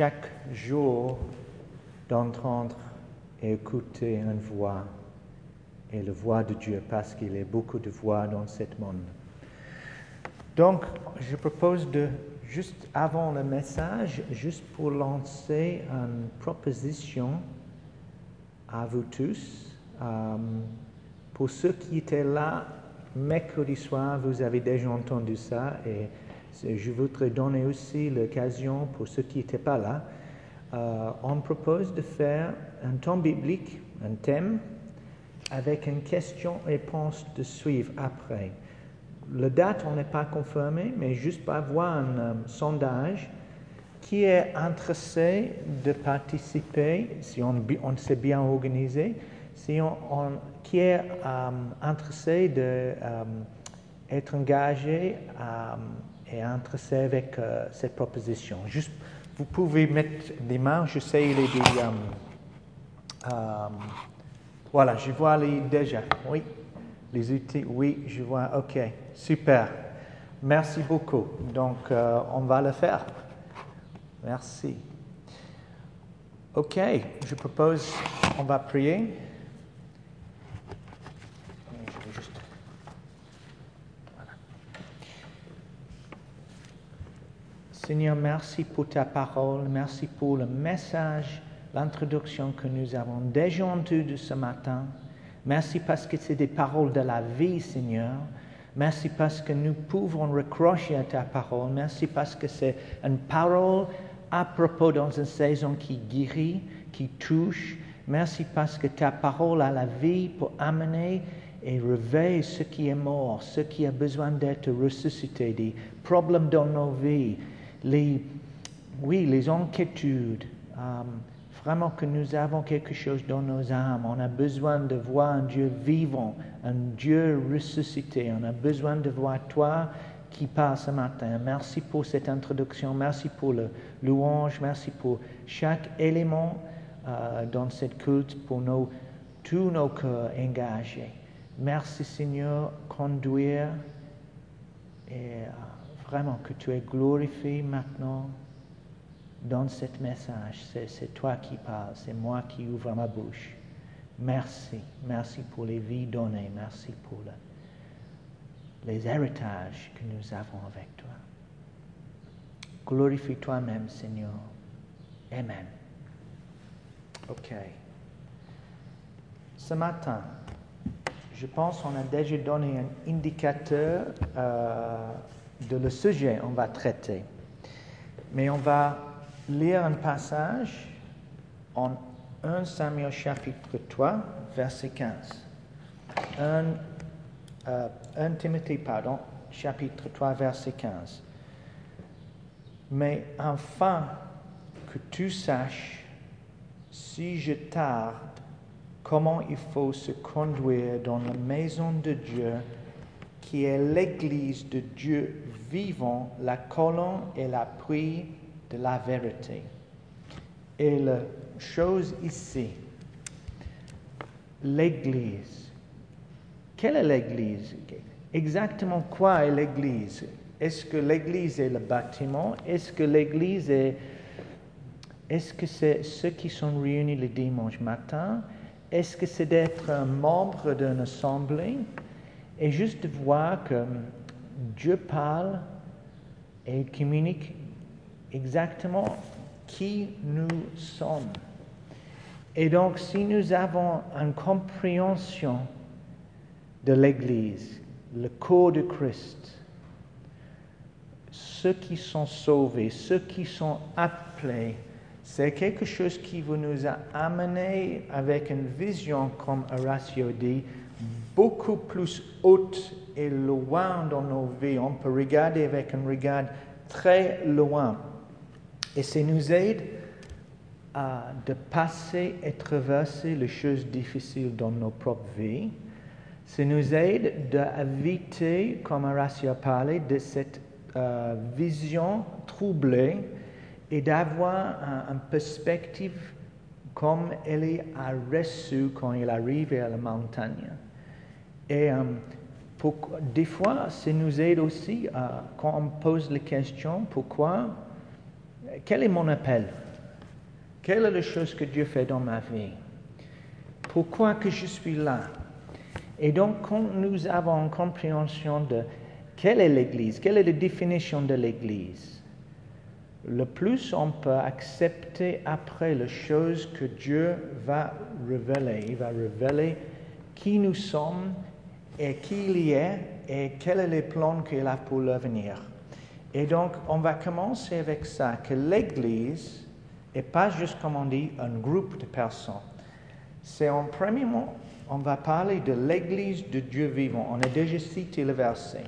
chaque jour d'entendre et écouter une voix, et la voix de Dieu, parce qu'il y a beaucoup de voix dans ce monde. Donc, je propose de, juste avant le message, juste pour lancer une proposition à vous tous. Pour ceux qui étaient là, mercredi soir, vous avez déjà entendu ça, et je voudrais donner aussi l'occasion pour ceux qui n'étaient pas là. On propose de faire un temps biblique, un thème, avec une question-réponse de suivre après. La date, on n'est pas confirmé, mais juste pour avoir un sondage qui est intéressé de participer, si on s'est bien organisé, qui est intéressé d'être engagé et intéressé avec cette proposition. Juste, vous pouvez mettre des mains, je sais, il est des... voilà, je vois déjà, oui. Les outils, oui, je vois, ok, super. Merci beaucoup. Donc, on va le faire. Merci. Ok, je propose, on va prier. Je vais juste... Voilà. Seigneur, merci pour ta parole, merci pour le message, l'introduction que nous avons déjà entendue ce matin. Merci parce que c'est des paroles de la vie, Seigneur. Merci parce que nous pouvons raccrocher à ta parole. Merci parce que c'est une parole à propos dans une saison qui guérit, qui touche. Merci parce que ta parole a la vie pour amener et réveiller ce qui est mort, ce qui a besoin d'être ressuscité, des problèmes dans nos vies, les inquiétudes. Vraiment que nous avons quelque chose dans nos âmes. On a besoin de voir un Dieu vivant, un Dieu ressuscité. On a besoin de voir toi qui parle ce matin. Merci pour cette introduction. Merci pour le louange. Merci pour chaque élément dans cette culte, pour tous nos cœurs engagés. Merci Seigneur, conduire et vraiment que tu es glorifié maintenant. Dans ce message, c'est toi qui parles, c'est moi qui ouvre ma bouche. Merci, merci pour les vies données, merci pour les héritages que nous avons avec toi. Glorifie toi-même, Seigneur. Amen. Ok. Ce matin, je pense qu'on a déjà donné un indicateur de le sujet qu'on va traiter. Mais on va lire un passage en 1 Samuel chapitre 3, verset 15. 1 Timothée, chapitre 3, verset 15. Mais afin que tu saches, si je tarde, comment il faut se conduire dans la maison de Dieu, qui est l'église de Dieu vivant, la colonne et l'appui de la vérité. Et la chose ici, l'Église. Quelle est l'Église? Exactement quoi est l'Église? Est-ce que l'Église est le bâtiment? Est-ce que l'Église est-ce que c'est ceux qui sont réunis le dimanche matin? Est-ce que c'est d'être un membre d'une assemblée? Et juste de voir que Dieu parle et communique exactement qui nous sommes. Et donc, si nous avons une compréhension de l'Église, le corps de Christ, ceux qui sont sauvés, ceux qui sont appelés, c'est quelque chose qui va nous amener avec une vision, comme Horatio dit, beaucoup plus haute et loin dans nos vies. On peut regarder avec un regard très loin. Et ça nous aide de passer et traverser les choses difficiles dans nos propres vies. Ça nous aide d'éviter, comme Horatio a parlé, de cette vision troublée et d'avoir une perspective comme elle est reçue quand il arrive à la montagne. Et des fois, ça nous aide aussi quand on pose la question, pourquoi? Quel est mon appel? Quelle est la chose que Dieu fait dans ma vie? Pourquoi que je suis là? Et donc, quand nous avons une compréhension de quelle est l'Église, quelle est la définition de l'Église, le plus on peut accepter après les choses que Dieu va révéler. Il va révéler qui nous sommes et qui il y est et quels sont les plans qu'il a pour l'avenir. Et donc, on va commencer avec ça, que l'Église n'est pas juste, comme on dit, un groupe de personnes. C'est en premier mot, on va parler de l'Église de Dieu vivant. On a déjà cité le verset.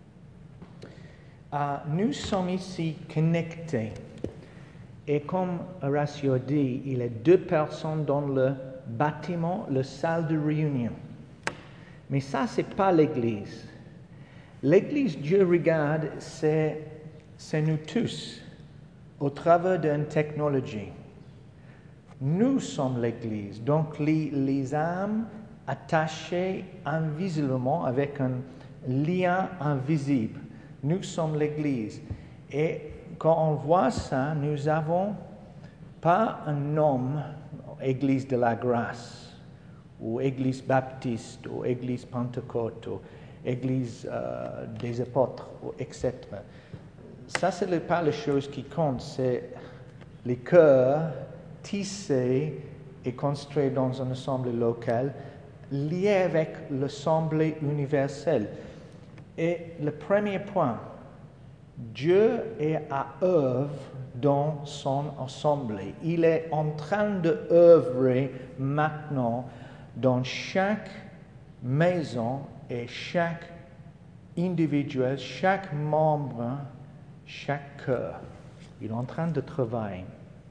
Nous sommes ici connectés. Et comme Horatio dit, il y a 2 personnes dans le bâtiment, la salle de réunion. Mais ça, ce n'est pas l'Église. L'Église, Dieu regarde, c'est nous tous, au travers d'une technologie. Nous sommes l'Église, donc les âmes attachées invisiblement avec un lien invisible. Nous sommes l'Église. Et quand on voit ça, nous n'avons pas un nom, Église de la grâce, ou Église baptiste, ou Église pentecôte, ou Église des apôtres, etc. Ça, ce n'est pas les choses qui comptent, c'est les cœurs tissés et construits dans un assemblée locale, liés avec l'assemblée universelle. Et le premier point, Dieu est à œuvre dans son assemblée. Il est en train d'œuvrer maintenant dans chaque maison et chaque individuel, chaque membre, chaque cœur. Il est en train de travailler.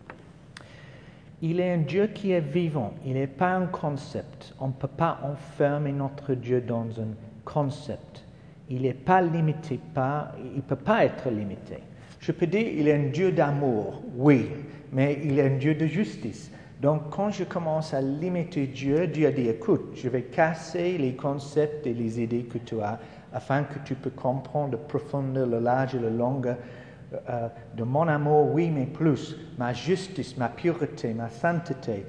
Il est un Dieu qui est vivant. Il n'est pas un concept. On ne peut pas enfermer notre Dieu dans un concept. Il n'est pas limité, il ne peut pas être limité. Je peux dire qu'il est un Dieu d'amour, oui, mais il est un Dieu de justice. Donc, quand je commence à limiter Dieu, Dieu a dit, écoute, je vais casser les concepts et les idées que tu as afin que tu peux comprendre la profondeur, le large et la longueur de mon amour, oui, mais plus, ma justice, ma pureté, ma sainteté,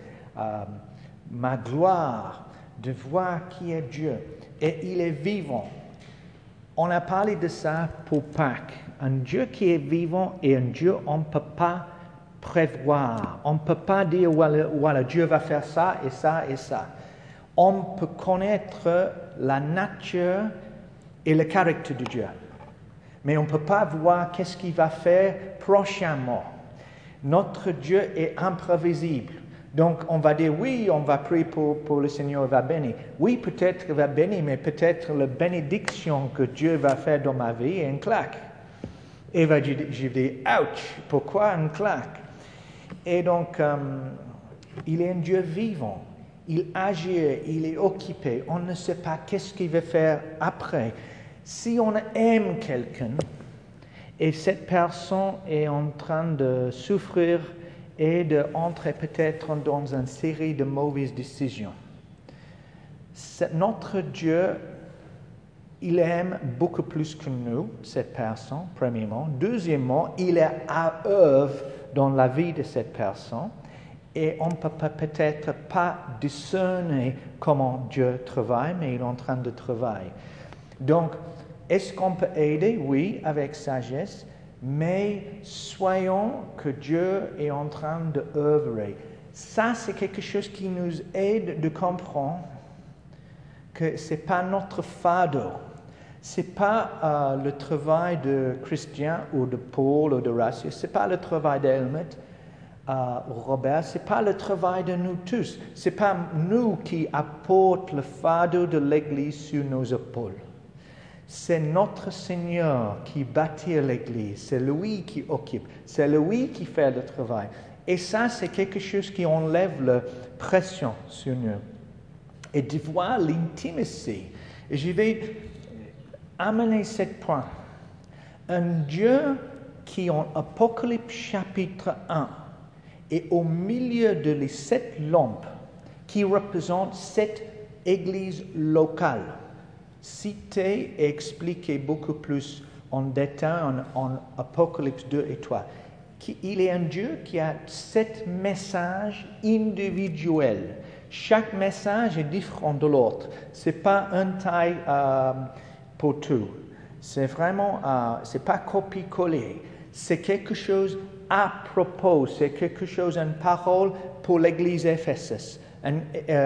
ma gloire, de voir qui est Dieu. Et il est vivant. On a parlé de ça pour Pâques. Un Dieu qui est vivant et un Dieu on ne peut pas prévoir. On ne peut pas dire, voilà, Dieu va faire ça et ça et ça. On peut connaître la nature et le caractère de Dieu. Mais on ne peut pas voir qu'est-ce qu'il va faire prochainement. Notre Dieu est imprévisible. Donc, on va dire, oui, on va prier pour le Seigneur, il va bénir. Oui, peut-être il va bénir, mais peut-être la bénédiction que Dieu va faire dans ma vie est une claque. Et je dis, ouch, pourquoi une claque? Et donc, il est un Dieu vivant. Il agit, il est occupé. On ne sait pas qu'est-ce qu'il va faire après. Si on aime quelqu'un et cette personne est en train de souffrir et d'entrer peut-être dans une série de mauvaises décisions, notre Dieu, il aime beaucoup plus que nous, cette personne, premièrement. Deuxièmement, il est à œuvre dans la vie de cette personne et on ne peut peut-être pas discerner comment Dieu travaille, mais il est en train de travailler. Donc, est-ce qu'on peut aider? Oui, avec sagesse, mais soyons que Dieu est en train d'œuvrer. Ça, c'est quelque chose qui nous aide de comprendre que ce n'est pas notre fardeau. Ce n'est pas le travail de Christian ou de Paul ou de Horatio. Ce n'est pas le travail d'Helmut ou Robert. Ce n'est pas le travail de nous tous. Ce n'est pas nous qui apportons le fardeau de l'Église sur nos épaules. C'est notre Seigneur qui bâtit l'Église. C'est lui qui occupe. C'est lui qui fait le travail. Et ça, c'est quelque chose qui enlève la pression sur nous. Et de voir l'intimité. Et je vais amener ce point. Un Dieu qui, en Apocalypse chapitre 1, est au milieu de les 7 lampes qui représentent 7 églises locales, citées et expliquées beaucoup plus en détail en Apocalypse 2 et 3. Il est un Dieu qui a 7 messages individuels. Chaque message est différent de l'autre. Ce n'est pas une taille pour tout. C'est vraiment, c'est pas copier-coller. C'est quelque chose à propos. C'est quelque chose, une parole pour l'Église Éphésus, une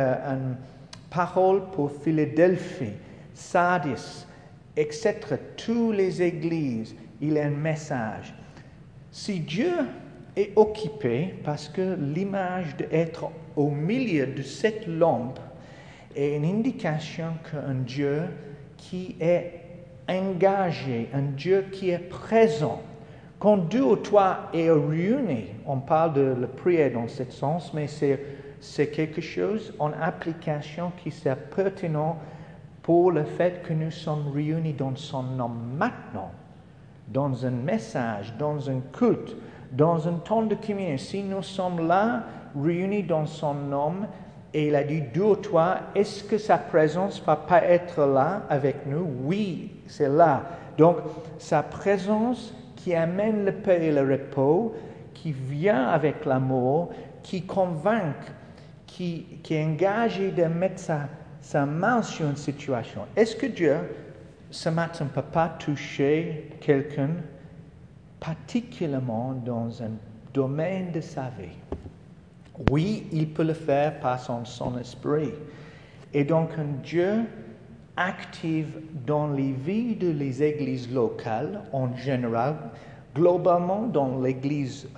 parole pour Philadelphie, Sardis, etc. Toutes les églises, il y a un message. Si Dieu est occupé, parce que l'image d'être au milieu de cette lampe est une indication qu'un Dieu qui est engagé, un Dieu qui est présent. Quand 2 ou 3 est réunis, on parle de la prière dans ce sens, mais c'est quelque chose en application qui est pertinent pour le fait que nous sommes réunis dans son nom maintenant, dans un message, dans un culte, dans un temps de communion. Si nous sommes là, réunis dans son nom, et il a dit 2 ou 3, est-ce que sa présence ne va pas être là avec nous? Oui, c'est là. Donc, sa présence qui amène la paix et le repos, qui vient avec l'amour, qui convainc, qui est engagé de mettre sa main sur une situation. Est-ce que Dieu, ce matin, ne peut pas toucher quelqu'un particulièrement dans un domaine de sa vie? Oui, il peut le faire par son esprit. Et donc, un Dieu actif dans les vies des églises locales en général, globalement dans l'église,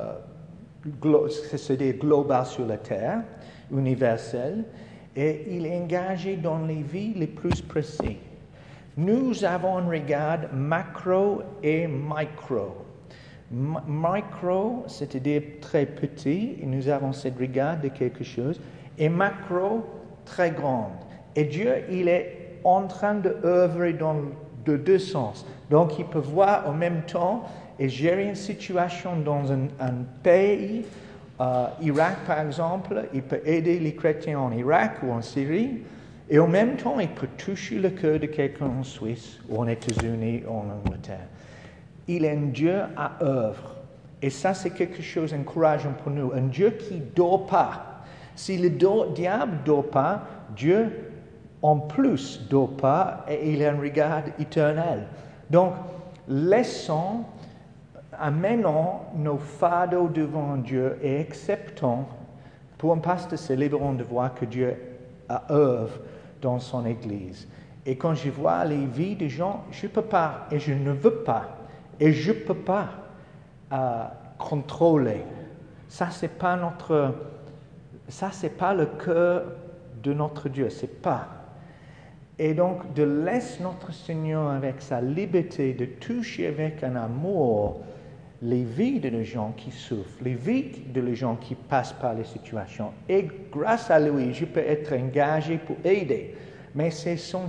c'est-à-dire globale sur la terre, universelle, et il est engagé dans les vies les plus précises. Nous avons un regard macro et micro. Micro, c'est-à-dire très petit, et nous avons ce regard de quelque chose, et macro, très grande. Et Dieu, il est en train d'œuvrer dans de 2 sens. Donc, il peut voir en même temps et gérer une situation dans un pays, Irak par exemple, il peut aider les chrétiens en Irak ou en Syrie, et en même temps, il peut toucher le cœur de quelqu'un en Suisse ou en États-Unis ou en Angleterre. Il est un Dieu à œuvre. Et ça, c'est quelque chose d'encourageant pour nous. Un Dieu qui ne dort pas. Si le diable ne dort pas, Dieu, en plus, ne dort pas et il a un regard éternel. Donc, amenons nos fardeaux devant Dieu et acceptons, pour un pasteur, c'est libérant de voir que Dieu a œuvre dans son Église. Et quand je vois les vies des gens, je ne peux pas et je ne veux pas. Et je ne peux pas contrôler. Ça, c'est pas le cœur de notre Dieu. C'est pas. Et donc, de laisser notre Seigneur avec sa liberté de toucher avec un amour les vies de gens qui souffrent, les vies de gens qui passent par les situations. Et grâce à lui, je peux être engagé pour aider. Mais c'est son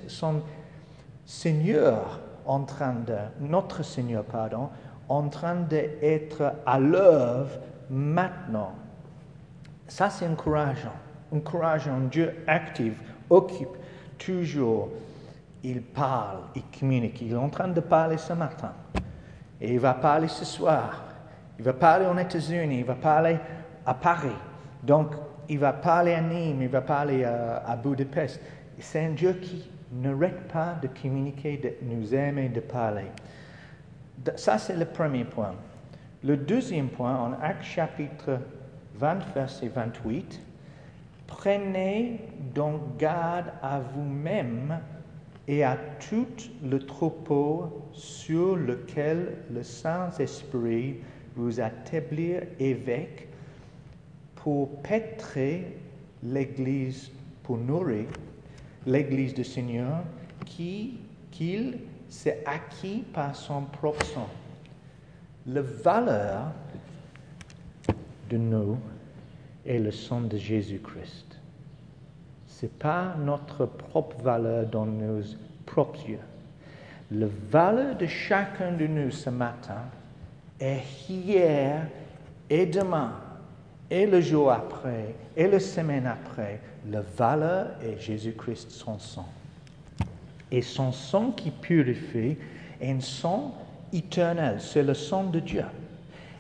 Seigneur notre Seigneur, en train d'être à l'œuvre maintenant. Ça, c'est encourageant. Encourageant, Dieu actif, occupe, toujours. Il parle, il communique. Il est en train de parler ce matin. Et il va parler ce soir. Il va parler aux États-Unis, il va parler à Paris. Donc, il va parler à Nîmes, il va parler à Budapest. C'est un Dieu qui n'arrête pas de communiquer, de nous aimer, de parler. Ça, c'est le premier point. Le deuxième point, en Actes chapitre 20, verset 28, « Prenez donc garde à vous-même et à tout le troupeau sur lequel le Saint-Esprit vous a établi évêque pour pétrer l'Église, pour nourrir l'Église du Seigneur qu'il s'est acquis par son propre sang. » La valeur de nous est le sang de Jésus-Christ. Ce n'est pas notre propre valeur dans nos propres yeux. La valeur de chacun de nous ce matin est hier et demain, et le jour après, et la semaine après. La valeur est Jésus-Christ, son sang. Et son sang qui purifie est un sang éternel. C'est le sang de Dieu.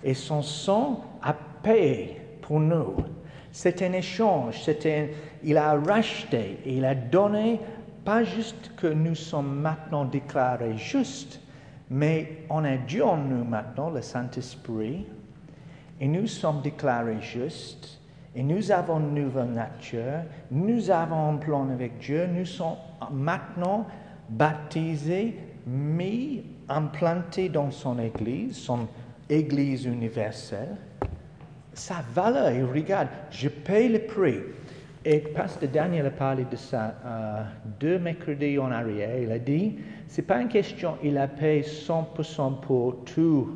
et son sang a payé pour nous. C'est un échange, il a racheté, il a donné, pas juste que nous sommes maintenant déclarés justes, mais on a Dieu en nous maintenant, le Saint-Esprit, et nous sommes déclarés justes, et nous avons une nouvelle nature, nous avons un plan avec Dieu, nous sommes maintenant baptisés, mis, implantés dans son Église universelle. Sa valeur, et regarde, je paye le prix. Et Pasteur Daniel a parlé de ça 2 mercredis en arrière. Il a dit, c'est pas une question, il a payé 100% pour tous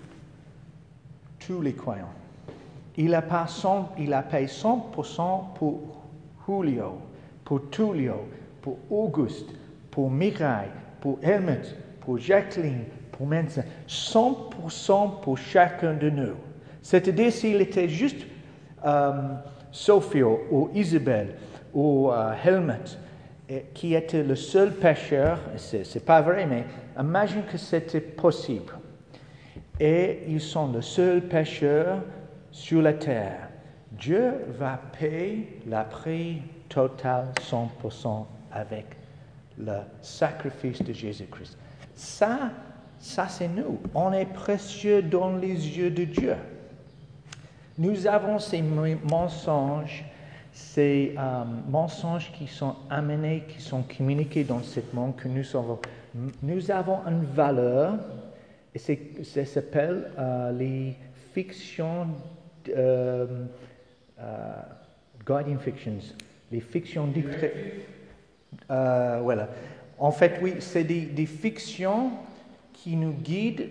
les croyants. Il a payé 100% pour Julio, pour Tullio, pour Auguste, pour Mireille, pour Helmut, pour Jacqueline, pour Mensa. 100% pour chacun de nous. C'est-à-dire s'il était juste Sophie ou Isabelle ou Helmut qui était le seul pécheur, c'est pas vrai, mais imagine que c'était possible. Et ils sont le seul pécheur sur la terre. Dieu va payer le prix total 100% avec le sacrifice de Jésus-Christ. Ça c'est nous. On est précieux dans les yeux de Dieu. Nous avons ces mensonges qui sont amenés, qui sont communiqués dans ce monde que nous avons. Nous avons une valeur, et ça s'appelle les fictions, guiding fictions, les fictions voilà. En fait, oui, c'est des fictions qui nous guident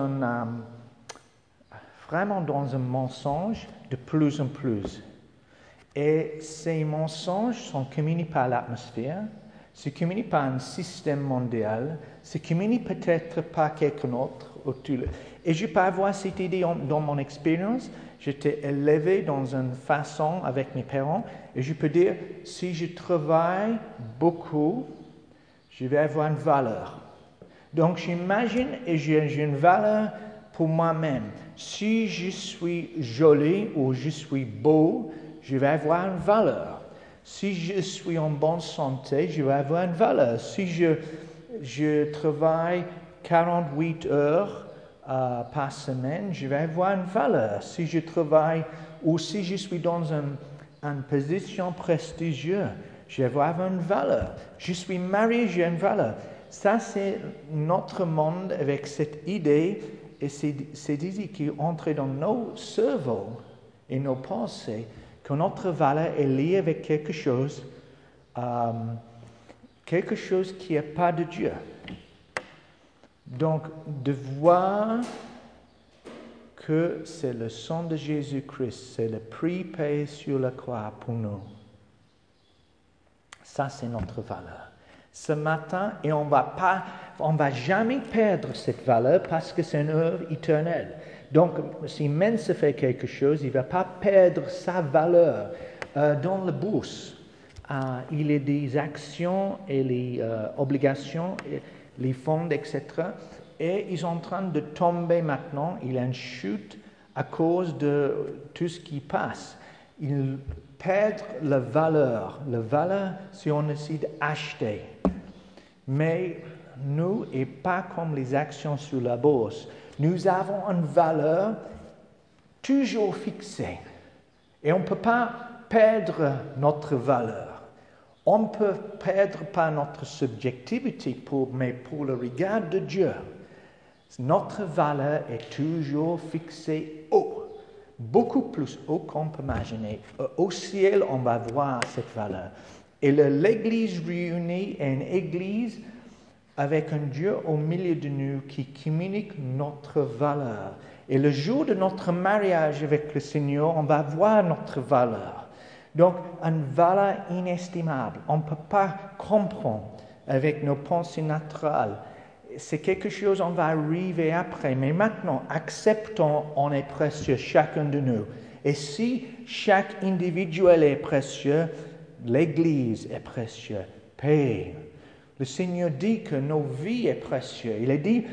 vraiment dans un mensonge de plus en plus. Et ces mensonges sont communis par l'atmosphère, c'est communis par un système mondial, c'est communis peut-être par quelqu'un d'autre. Et je peux avoir cette idée dans mon expérience. J'étais élevé dans une façon avec mes parents, et je peux dire, si je travaille beaucoup, je vais avoir une valeur. Donc j'imagine et j'ai une valeur pour moi-même. Si je suis joli ou je suis beau, je vais avoir une valeur. Si je suis en bonne santé, je vais avoir une valeur. Si je travaille 48 heures par semaine, je vais avoir une valeur. Si je travaille ou si je suis dans une position prestigieuse, je vais avoir une valeur. Je suis marié, j'ai une valeur. Ça, c'est notre monde avec cette idée et cette idée qui entre dans nos cerveaux et nos pensées que notre valeur est liée avec quelque chose qui n'est pas de Dieu. Donc, de voir que c'est le sang de Jésus-Christ, c'est le prix payé sur la croix pour nous. Ça, c'est notre valeur. Ce matin, et on va jamais perdre cette valeur parce que c'est une œuvre éternelle. Donc, si Mensa fait quelque chose, il ne va pas perdre sa valeur. Dans la bourse, il y a des actions et les obligations, et les fonds, etc. Et ils sont en train de tomber maintenant. Il y a une chute à cause de tout ce qui passe. Ils perdent la valeur. La valeur, si on décide d'acheter. Mais nous, et pas comme les actions sur la bourse, nous avons une valeur toujours fixée. Et on ne peut pas perdre notre valeur. On peut perdre pas notre subjectivité, mais pour le regard de Dieu, notre valeur est toujours fixée haut. Beaucoup plus haut qu'on peut imaginer. Au ciel, on va voir cette valeur. Et l'Église réunie est une Église avec un Dieu au milieu de nous qui communique notre valeur. Et le jour de notre mariage avec le Seigneur, on va voir notre valeur. Donc, une valeur inestimable. On ne peut pas comprendre avec nos pensées naturelles. C'est quelque chose, on va arriver après. Mais maintenant, acceptons, on est précieux, chacun de nous. Et si chaque individuel est précieux, l'Église est précieuse. Paix. Le Seigneur dit que nos vies sont précieuses. Il a dit,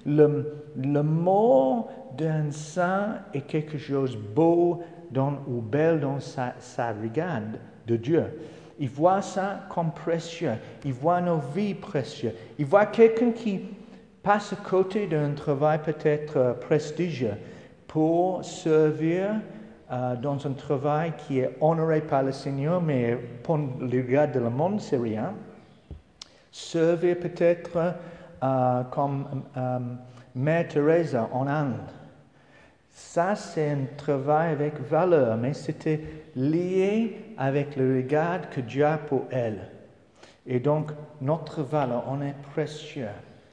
le mot d'un saint est quelque chose de beau ou belle dans sa regarde de Dieu. Il voit ça comme précieux. Il voit nos vies précieuses. Il voit quelqu'un qui passe à côté d'un travail peut-être prestigieux pour servir dans un travail qui est honoré par le Seigneur, mais pour le regard de le monde, c'est rien. Servir peut-être comme Mère Teresa en Inde. Ça, c'est un travail avec valeur, mais c'était lié avec le regard que Dieu a pour elle. Et donc, notre valeur, on est précieux.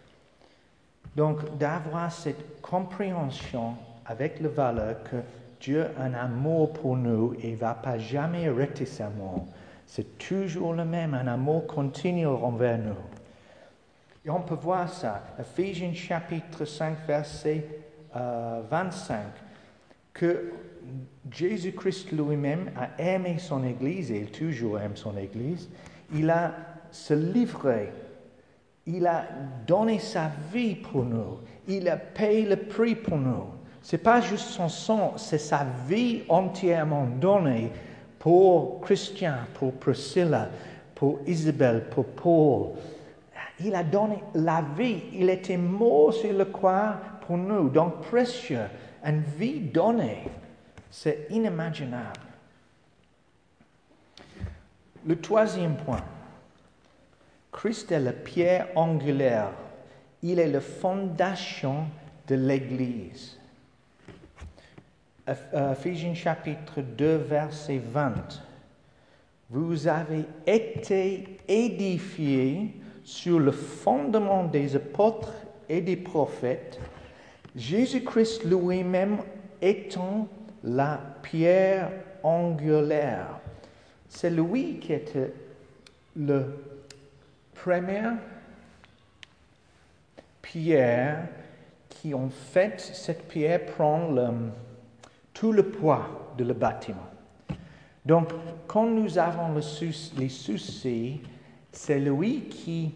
Donc, d'avoir cette compréhension avec la valeur que Dieu a un amour pour nous et ne va pas jamais arrêter cet amour. C'est toujours le même, un amour continu envers nous. Et on peut voir ça, Ephésiens chapitre 5, verset 25, que Jésus-Christ lui-même a aimé son Église, et il toujours aime son Église. Il a se livré, il a donné sa vie pour nous, il a payé le prix pour nous. Ce n'est pas juste son sang, c'est sa vie entièrement donnée pour Christian, pour Priscilla, pour Isabelle, pour Paul. Il a donné la vie, il était mort sur le croix pour nous, donc précieux, une vie donnée, c'est inimaginable. Le troisième point, Christ est la pierre angulaire, il est la fondation de l'Église. Ephésiens chapitre 2, verset 20. Vous avez été édifiés sur le fondement des apôtres et des prophètes, Jésus-Christ lui-même étant la pierre angulaire. C'est lui qui était le première pierre qui, en fait, cette pierre prend tout le poids de le bâtiment. Donc, quand nous avons les soucis, c'est lui qui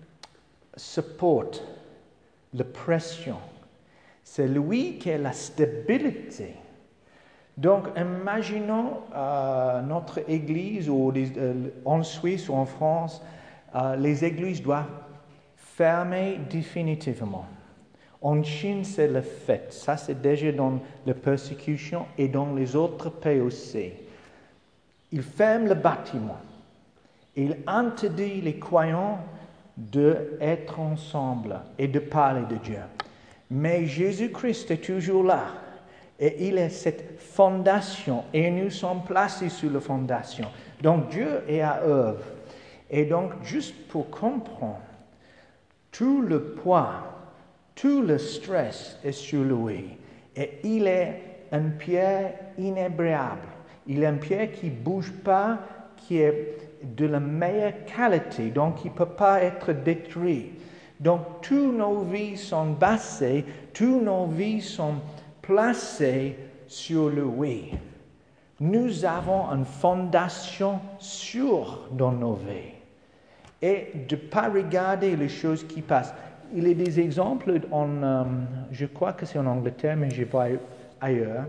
supporte la pression. C'est lui qui a la stabilité. Donc, imaginons notre église en Suisse ou en France, les églises doivent fermer définitivement. En Chine, c'est le fait. Ça, c'est déjà dans la persécution et dans les autres pays aussi. Ils ferment le bâtiment. Il interdit les croyants d'être ensemble et de parler de Dieu. Mais Jésus-Christ est toujours là. Et il est cette fondation. Et nous sommes placés sur la fondation. Donc Dieu est à œuvre. Et donc, juste pour comprendre, tout le poids, tout le stress est sur lui. Et il est une pierre inébranlable. Il est une pierre qui ne bouge pas, qui est de la meilleure qualité, donc il ne peut pas être détruit. Donc, toutes nos vies sont basées, toutes nos vies sont placées sur lui. Nous avons une fondation sûre dans nos vies. Et de ne pas regarder les choses qui passent. Il y a des exemples, je crois que c'est en Angleterre, mais je vois ailleurs.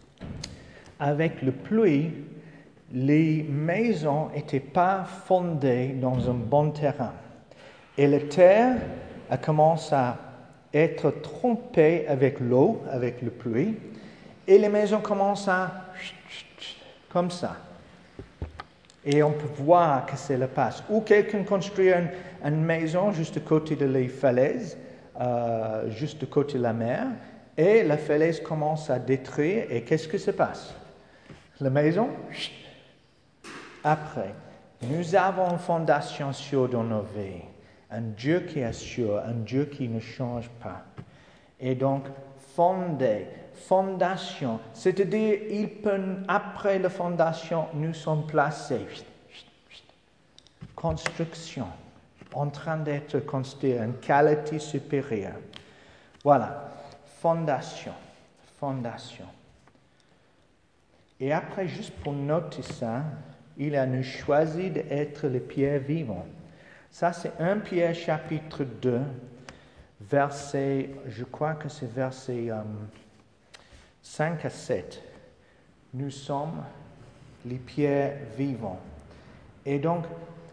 Avec la pluie, les maisons n'étaient pas fondées dans un bon terrain. Et la terre a commencé à être trempée avec l'eau, avec la pluie. Et les maisons commencent à... comme ça. Et on peut voir que c'est le passe. Ou quelqu'un construit une maison juste à côté de les falaises, juste à côté de la mer, et la falaise commence à détruire, et qu'est-ce qui se passe? La maison, après, nous avons une fondation sûre dans nos vies, un Dieu qui est sûr, un Dieu qui ne change pas. Et donc, fondation, c'est-à-dire, après la fondation, nous sommes placés. Construction, en train d'être construit, une qualité supérieure. Voilà, fondation. Et après, juste pour noter ça, il a nous choisi d'être les pierres vivantes. Ça, c'est 1 Pierre chapitre 2, verset, je crois que c'est verset 5 à 7. Nous sommes les pierres vivantes. Et donc,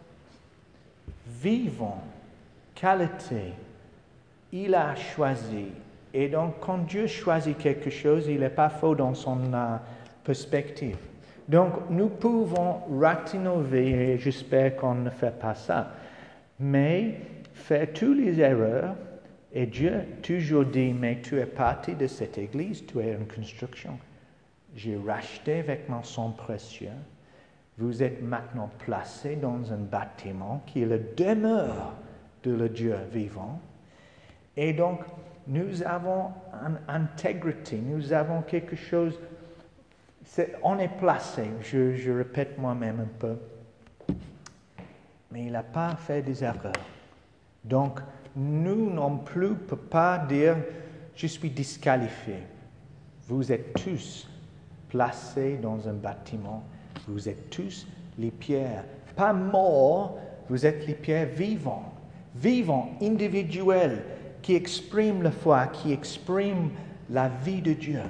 vivant, qualité, il a choisi. Et donc, quand Dieu choisit quelque chose, il n'est pas faux dans son perspective. Donc, nous pouvons rater nos vies, et j'espère qu'on ne fait pas ça, mais faire toutes les erreurs, et Dieu toujours dit, mais tu es parti de cette église, tu es en construction. J'ai racheté avec mon sang précieux. Vous êtes maintenant placé dans un bâtiment qui est la demeure de le Dieu vivant. Et donc, nous avons une intégrité, nous avons quelque chose, on est placé, je répète moi-même un peu, mais il n'a pas fait des erreurs. Donc, nous non plus ne pouvons pas dire, je suis disqualifié. Vous êtes tous placés dans un bâtiment, vous êtes tous les pierres, pas morts, vous êtes les pierres vivantes, individuelles, qui expriment la foi, qui expriment la vie de Dieu.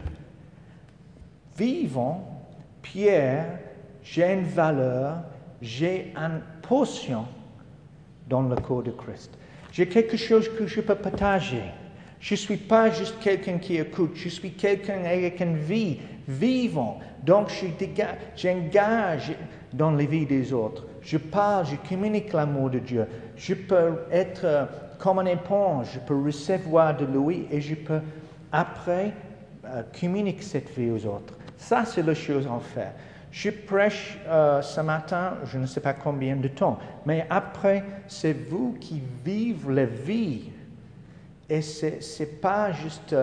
Vivant, pierre, j'ai une valeur, j'ai une portion dans le corps de Christ. J'ai quelque chose que je peux partager. Je ne suis pas juste quelqu'un qui écoute, je suis quelqu'un avec une vie vivant. Donc j'engage dans les vies des autres. Je parle, je communique l'amour de Dieu. Je peux être comme une éponge, je peux recevoir de lui et je peux après communiquer cette vie aux autres. Ça, c'est la chose à faire. Je prêche ce matin, je ne sais pas combien de temps, mais après, c'est vous qui vivez la vie. Et c'est pas juste...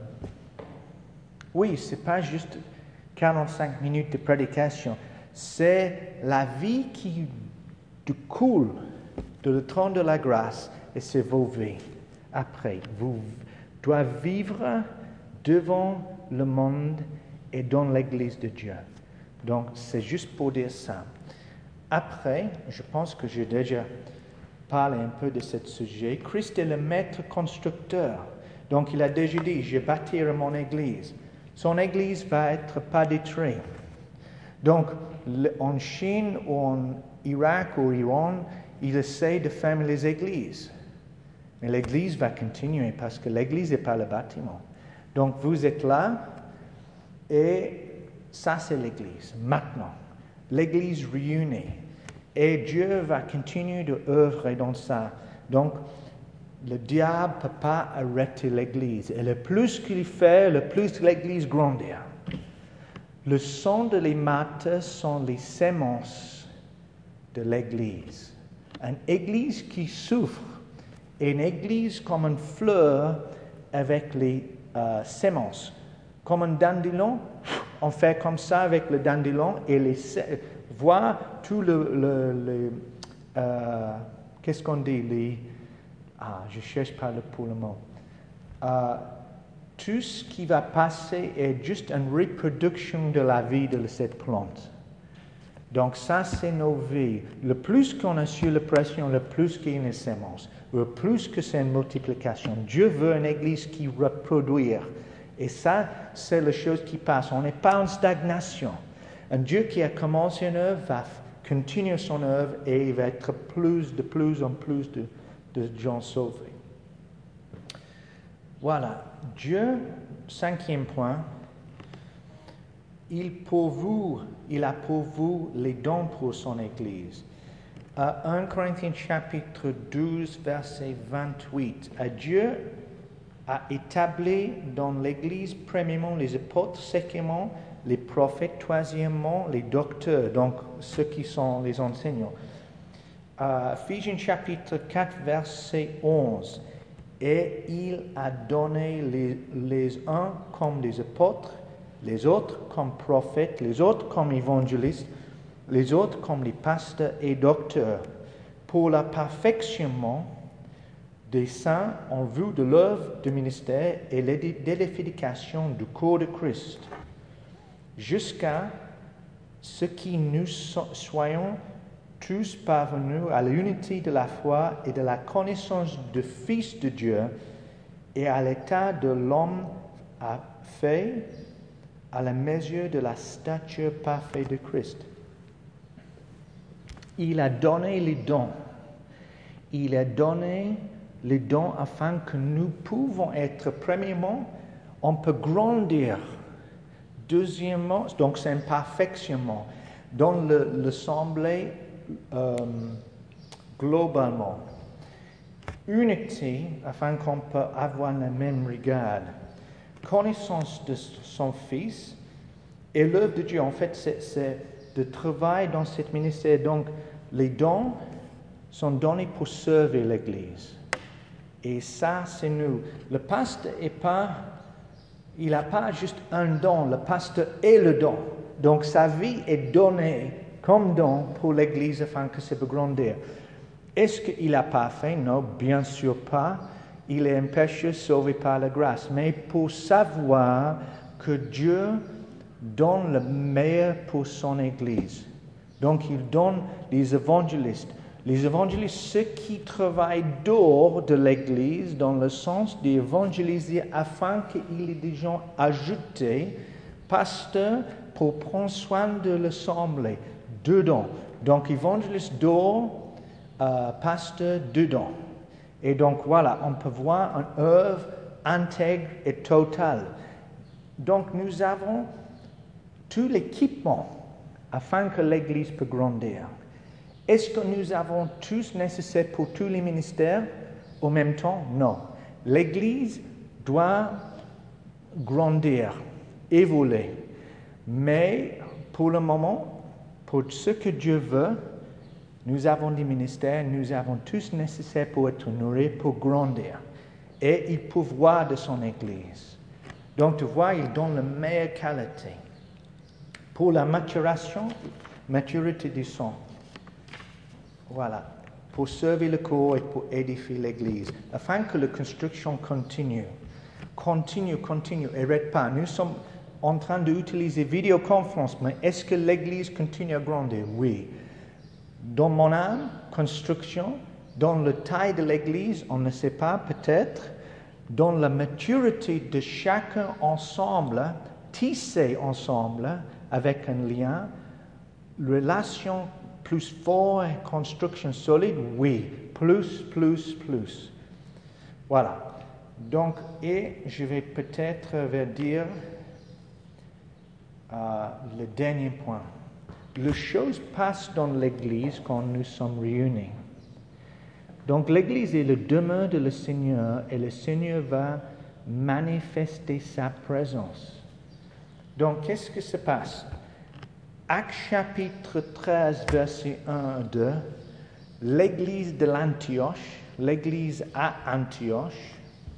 c'est pas juste 45 minutes de prédication. C'est la vie qui coule de le trône de la grâce et c'est vos vies. Après, vous devez vivre devant le monde et dans l'Église de Dieu. Donc, c'est juste pour dire ça. Après, je pense que j'ai déjà parlé un peu de ce sujet. Christ est le maître constructeur. Donc, il a déjà dit, je bâtirai mon Église. Son Église va être pas détruite. Donc, en Chine ou en Irak ou Iran, il essaie de fermer les églises. Mais l'Église va continuer parce que l'Église n'est pas le bâtiment. Donc, vous êtes là et ça, c'est l'Église. Maintenant, l'Église réunie. Et Dieu va continuer d'œuvrer dans ça. Donc, le diable ne peut pas arrêter l'Église. Et le plus qu'il fait, le plus l'Église grandit. Le sang de les martyrs sont les semences de l'Église. Une Église qui souffre et une Église comme une fleur avec les semences. Comme un dandelion, on fait comme ça avec le dandelion et voir tout qu'est-ce qu'on dit je ne cherche pas pour le mot. Tout ce qui va passer est juste une reproduction de la vie de cette plante. Donc ça, c'est nos vies. Le plus qu'on a sur la pression, le plus qu'il y a une sémence, le plus que c'est une multiplication. Dieu veut une église qui reproduit. Et ça, c'est la chose qui passe. On n'est pas en stagnation. Un Dieu qui a commencé une œuvre va continuer son œuvre et il va être de plus en plus de gens sauvés. Voilà. Dieu, 5e point, il a pour vous les dons pour son Église. 1 Corinthiens chapitre 12, verset 28. Dieu a établi dans l'Église, premièrement, les apôtres, secondement, les prophètes, troisièmement, les docteurs, donc ceux qui sont les enseignants. Ephésiens chapitre 4, verset 11. Et il a donné les uns comme des apôtres, les autres comme prophètes, les autres comme évangélistes, les autres comme les pasteurs et docteurs, pour le perfectionnement des saints en vue de l'œuvre du ministère et de l'édification du corps de Christ, jusqu'à ce que nous soyons tous parvenus à l'unité de la foi et de la connaissance du Fils de Dieu et à l'état de l'homme a fait à la mesure de la stature parfaite de Christ. Il a donné les dons. Il a donné les dons afin que nous pouvons être, premièrement, on peut grandir. Deuxièmement, donc c'est un perfectionnement dans l'assemblée globalement. Unité afin qu'on peut avoir le même regard. Connaissance de son Fils et l'œuvre de Dieu. En fait, c'est de travail dans ce ministère. Donc, les dons sont donnés pour servir l'Église. Et ça, c'est nous. Le pasteur il n'a pas juste un don, le pasteur est le don. Donc, sa vie est donnée comme don pour l'Église afin que ça puisse grandir. Est-ce qu'il n'a pas fait? Non, bien sûr pas. Il est un pécheur sauvé par la grâce. Mais pour savoir que Dieu donne le meilleur pour son Église. Donc, il donne les évangélistes. Les évangélistes, ceux qui travaillent dehors de l'Église, dans le sens d'évangéliser afin qu'il y ait des gens ajoutés, pasteurs, pour prendre soin de l'assemblée. Dedans. Donc, évangéliste dehors, pasteur dedans. Et donc, voilà, on peut voir une œuvre intègre et totale. Donc, nous avons tout l'équipement afin que l'Église puisse grandir. Est-ce que nous avons tous nécessaire pour tous les ministères au même temps? Non. L'Église doit grandir, évoluer. Mais pour le moment, pour ce que Dieu veut, nous avons des ministères, nous avons tous nécessaire pour être nourris, pour grandir. Et il pouvoir de son Église. Donc tu vois, il donne la meilleure qualité. Pour la maturité du sang. Voilà, pour servir le corps et pour édifier l'Église, afin que la construction continue, n'arrête pas. Nous sommes en train d'utiliser vidéoconférence, mais est-ce que l'Église continue à grandir? Oui. Dans mon âme, construction, dans la taille de l'Église, on ne sait pas, peut-être, dans la maturité de chacun ensemble, tissé ensemble, avec un lien, relation plus fort et construction solide, oui. Plus. Voilà. Donc, et je vais peut-être dire le dernier point. Les choses passent dans l'Église quand nous sommes réunis. Donc, l'Église est le demeure de le Seigneur et le Seigneur va manifester sa présence. Donc, qu'est-ce que se passe? Actes chapitre 13, verset 1 à 2, l'Église de l'Antioche, l'Église à Antioche,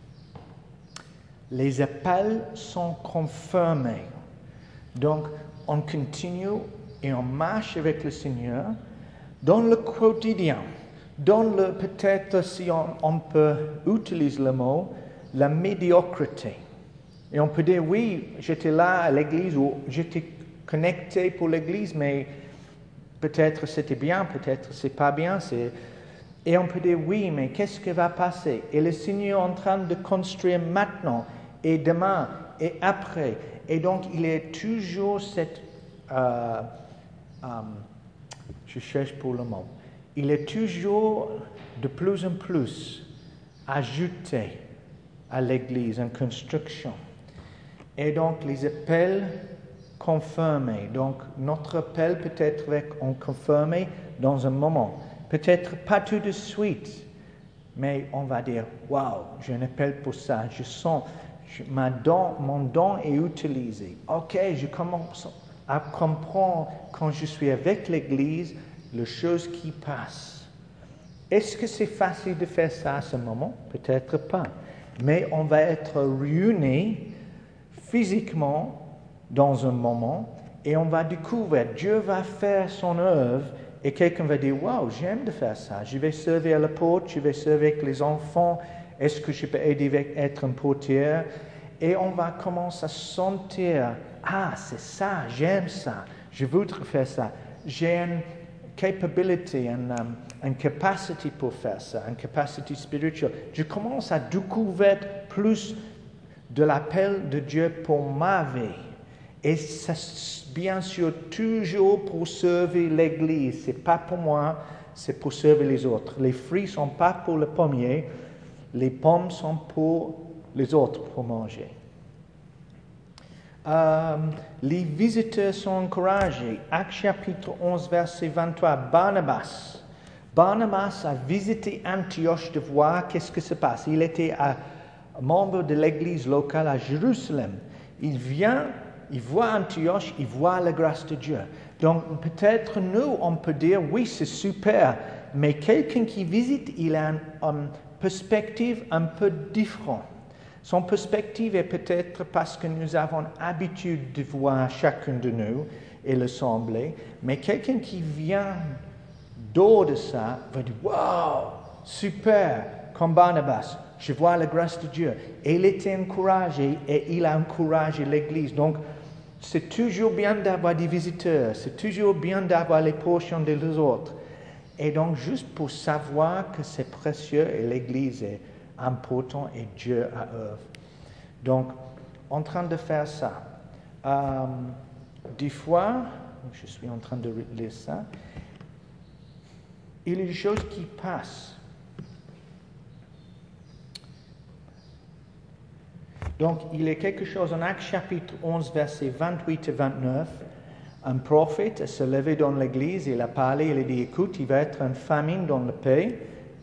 les appels sont confirmés. Donc, on continue et on marche avec le Seigneur dans le quotidien, dans le, peut-être si on peut utiliser le mot, la médiocrité. Et on peut dire, oui, j'étais là à l'église ou j'étais connecté pour l'église, mais peut-être c'était bien, peut-être c'est pas bien. Et on peut dire, oui, mais qu'est-ce qui va passer? Et le Seigneur est en train de construire maintenant et demain et après. Et donc, il est toujours cette... je cherche pour le mot. Il est toujours de plus en plus ajouté à l'Église en construction. Et donc, les appels confirmés. Donc, notre appel peut être confirmé dans un moment. Peut-être pas tout de suite, mais on va dire, waouh, j'ai un appel pour ça. Je sens, mon don est utilisé. Ok, je commence à comprendre quand je suis avec l'Église, les choses qui passent. Est-ce que c'est facile de faire ça à ce moment? Peut-être pas. Mais on va être réunis physiquement dans un moment et on va découvrir, Dieu va faire son œuvre et quelqu'un va dire, wow, j'aime de faire ça. Je vais servir à la porte, je vais servir avec les enfants. Est-ce que je peux aider avec être une portière? Et on va commencer à sentir, ah, c'est ça, j'aime ça, je voudrais faire ça. J'ai une capacité, une capacité pour faire ça, une capacité spirituelle. Je commence à découvrir plus de l'appel de Dieu pour ma vie. Et ça, bien sûr, toujours pour servir l'Église. Ce n'est pas pour moi, c'est pour servir les autres. Les fruits ne sont pas pour le pommier, les pommes sont pour les autres, pour manger. Les visiteurs sont encouragés. Actes chapitre 11, verset 23. Barnabas a visité Antioche de voir qu'est-ce que se passe. Il était membre de l'église locale à Jérusalem. Il vient, il voit Antioche, il voit la grâce de Dieu. Donc peut-être nous, on peut dire, oui, c'est super, mais quelqu'un qui visite, il a une perspective un peu différente. Son perspective est peut-être parce que nous avons l'habitude de voir chacun de nous et l'assembler, mais quelqu'un qui vient d'au de ça va dire « Wow, super, comme Barnabas, je vois la grâce de Dieu. » Et il était encouragé et il a encouragé l'Église. Donc, c'est toujours bien d'avoir des visiteurs, c'est toujours bien d'avoir les portions des autres. Et donc, juste pour savoir que c'est précieux et l'Église est important et Dieu à œuvre. Donc, en train de faire ça, des fois, je suis en train de lire ça, il y a des choses qui passent. Donc, il y a quelque chose en Actes chapitre 11, versets 28 et 29. Un prophète s'est levé dans l'église, il a parlé, il a dit, écoute, il va être une famine dans le pays.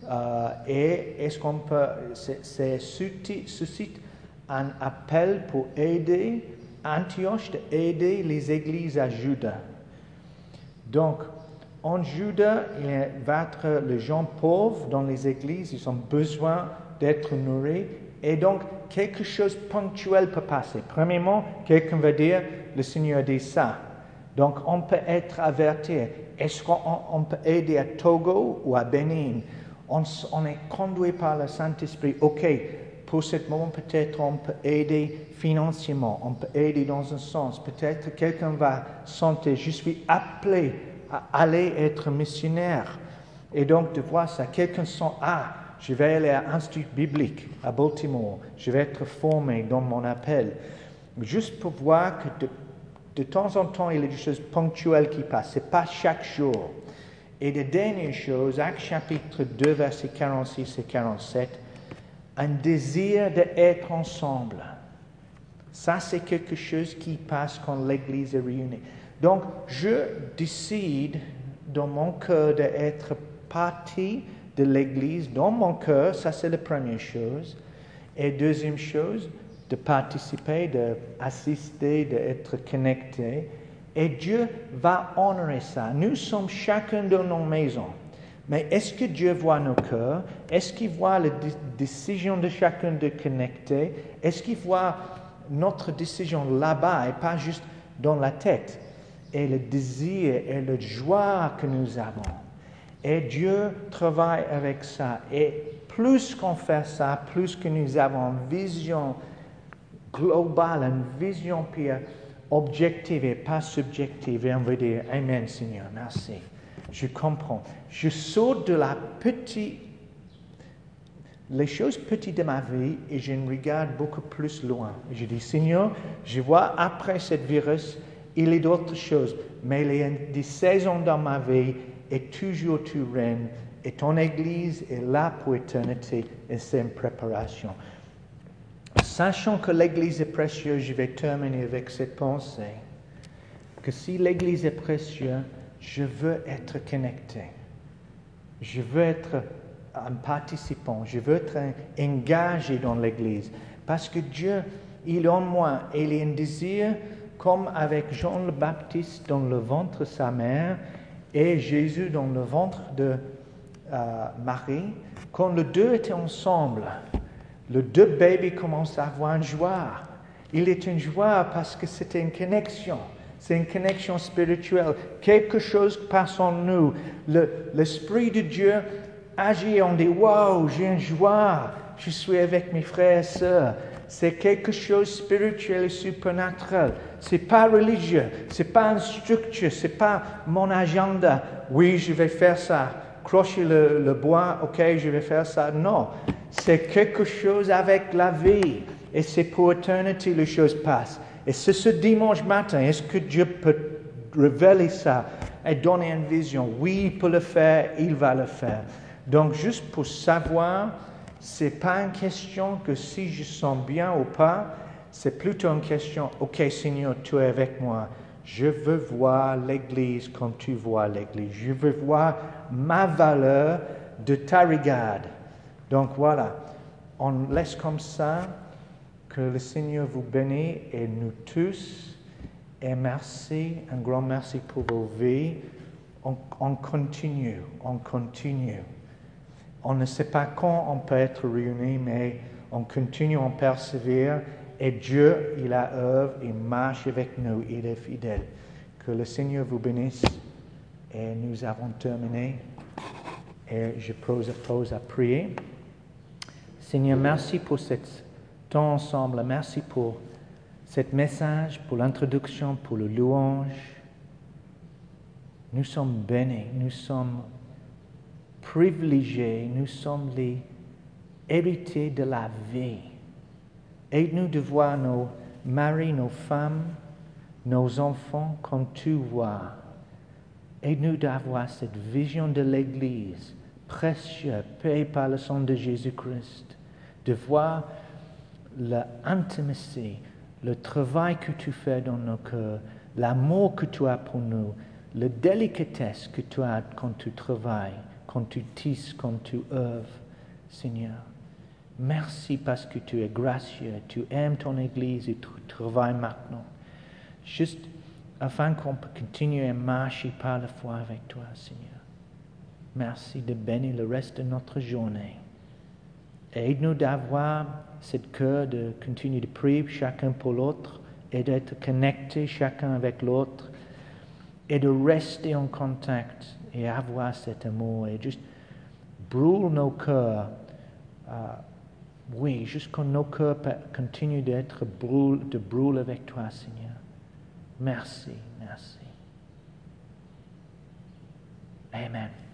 Et est-ce qu'on peut, c'est suscite un appel pour aider Antioche, d'aider les églises à Juda. Donc, en Juda, il va être les gens pauvres dans les églises, ils ont besoin d'être nourris. Et donc, quelque chose de ponctuel peut passer. Premièrement, quelqu'un va dire, le Seigneur dit ça. Donc, on peut être averti. Est-ce qu'on peut aider à Togo ou à Bénin? On est conduit par le Saint-Esprit. OK, pour ce moment, peut-être on peut aider financièrement, on peut aider dans un sens. Peut-être quelqu'un va sentir, je suis appelé à aller être missionnaire. Et donc, de voir ça, quelqu'un sent, je vais aller à l'Institut biblique à Baltimore, je vais être formé dans mon appel. Juste pour voir que de temps en temps, il y a des choses ponctuelles qui passent. Ce n'est pas chaque jour. Et la dernière chose, Actes chapitre 2, versets 46 et 47, un désir d'être ensemble. Ça, c'est quelque chose qui passe quand l'Église est réunie. Donc, je décide dans mon cœur d'être partie de l'Église, dans mon cœur, ça c'est la première chose. Et deuxième chose, de participer, d'assister, d'être connecté. Et Dieu va honorer ça. Nous sommes chacun dans nos maisons. Mais est-ce que Dieu voit nos cœurs? Est-ce qu'il voit la décision de chacun de connecter? Est-ce qu'il voit notre décision là-bas et pas juste dans la tête? Et le désir et la joie que nous avons. Et Dieu travaille avec ça. Et plus qu'on fait ça, plus que nous avons une vision globale, une vision objective et pas subjective. Et on va dire, Amen Seigneur, merci. Je comprends. Je saute de les choses petites de ma vie et je regarde beaucoup plus loin. Je dis, Seigneur, je vois après ce virus, il y a d'autres choses, mais il y a des saisons dans ma vie et toujours tu règnes et ton Église est là pour l'éternité et c'est une préparation. Sachant que l'Église est précieuse, je vais terminer avec cette pensée, que si l'Église est précieuse, je veux être connecté. Je veux être un participant. Je veux être engagé dans l'Église. Parce que Dieu, il est en moi. Et il a un désir, comme avec Jean le Baptiste dans le ventre de sa mère et Jésus dans le ventre de Marie, quand les deux étaient ensemble, les deux bébés commencent à avoir une joie. Il est une joie parce que c'était une connexion. C'est une connexion spirituelle. Quelque chose passe en nous. L'Esprit de Dieu agit. On dit, wow, j'ai une joie. Je suis avec mes frères et sœurs. C'est quelque chose de spirituel et supernaturel. C'est pas religieux. C'est pas une structure. C'est pas mon agenda. Oui, je vais faire ça. accrocher le bois, ok, je vais faire ça. Non, c'est quelque chose avec la vie. Et c'est pour éternité les choses passent. Et c'est ce dimanche matin, est-ce que Dieu peut révéler ça et donner une vision? Oui, il peut le faire, il va le faire. Donc, juste pour savoir, ce n'est pas une question que si je sens bien ou pas, c'est plutôt une question, ok Seigneur, tu es avec moi. Je veux voir l'Église comme tu vois l'Église. Je veux voir ma valeur de ta regard. Donc voilà, on laisse comme ça. Que le Seigneur vous bénisse et nous tous. Et merci, un grand merci pour vos vies. On continue. On ne sait pas quand on peut être réunis, mais on continue, on persévère. Et Dieu, il a œuvre, il marche avec nous, il est fidèle. Que le Seigneur vous bénisse. Et nous avons terminé. Et je pose à prier. Seigneur, merci pour cette temps ensemble. Merci pour ce message, pour l'introduction, pour le louange. Nous sommes bénis, nous sommes privilégiés, nous sommes les héritiers de la vie. Aide-nous de voir nos maris, nos femmes, nos enfants comme tu vois. Aide-nous d'avoir cette vision de l'Église précieuse, payée par le sang de Jésus-Christ, de voir l'intimité, le travail que tu fais dans nos cœurs, l'amour que tu as pour nous, la délicatesse que tu as quand tu travailles, quand tu tisses, quand tu œuvres, Seigneur. Merci parce que tu es gracieux, tu aimes ton Église et tu travailles maintenant. Juste afin qu'on puisse continuer à marcher par la foi avec toi, Seigneur. Merci de bénir le reste de notre journée. Aide-nous d'avoir cette cœur de continuer de prier chacun pour l'autre et d'être connectés chacun avec l'autre et de rester en contact et avoir cet amour et juste brûle nos cœurs. Oui, juste que nos cœurs continuent d'être brûlés avec toi, Seigneur. Merci. Amen.